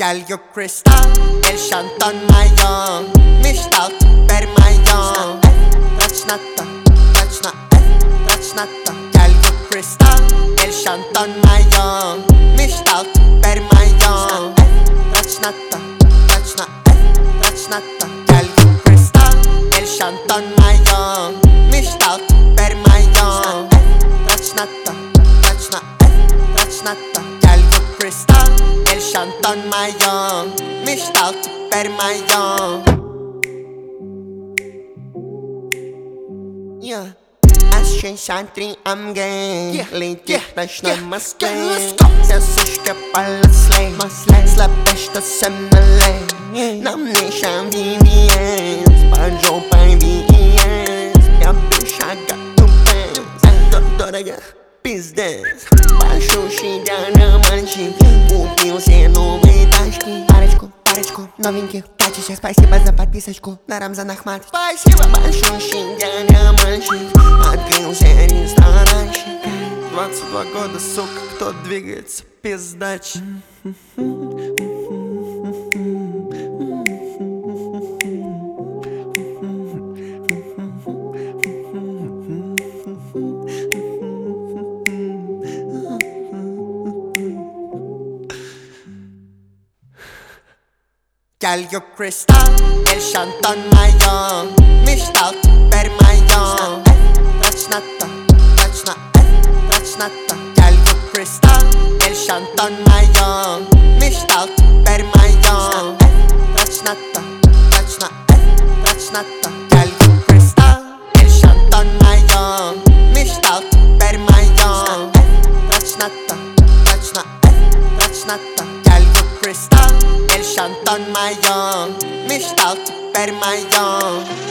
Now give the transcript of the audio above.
Girl, you crystal, el Shanton mayon. Mishtalt, per mayon. Touch natta, touch natta, touch natta. Girl, you crystal, el Shanton mayon. Mishtalt, per mayon. Touch natta, touch natta, touch natta. Girl, you crystal, el Shanton mayon. Mishtalt, per mayon. Touch natta, touch natta, touch natta. Girl, you crystal, el Shanton mayon. Mishtalt, per mayon. Yeah. Ascension I'm gay. Lady flash na maske. Я сушка паласлей. Слабешта семналей. Нам не шамбивиен. Спанжо пайвиен. Я бешага тупен. Дорога пиздец. Большущий для мальчик. Купил все новые тачки. Парочку новеньких тачек. Спасибо за подписочку на Рамзан Ахмат. Спасибо. Большущий для мальчик. Открылся ресторанчик. 22 года, сука, кто двигается, пиздач. Girl, you crystal, el Shanton mayon. Mishtalt, per mayon. Touch natta, touch natta, touch natta. Girl, you crystal, el Shanton mayon. Mishtalt, per mayon. Touch natta, touch natta, touch natta. Girl, you crystal, el Shanton mayon. Mishtalt, per mayon. Touch natta, touch natta, touch natta. Girl, you crystal, el Shanton mayon. Mishtalt, per mayon.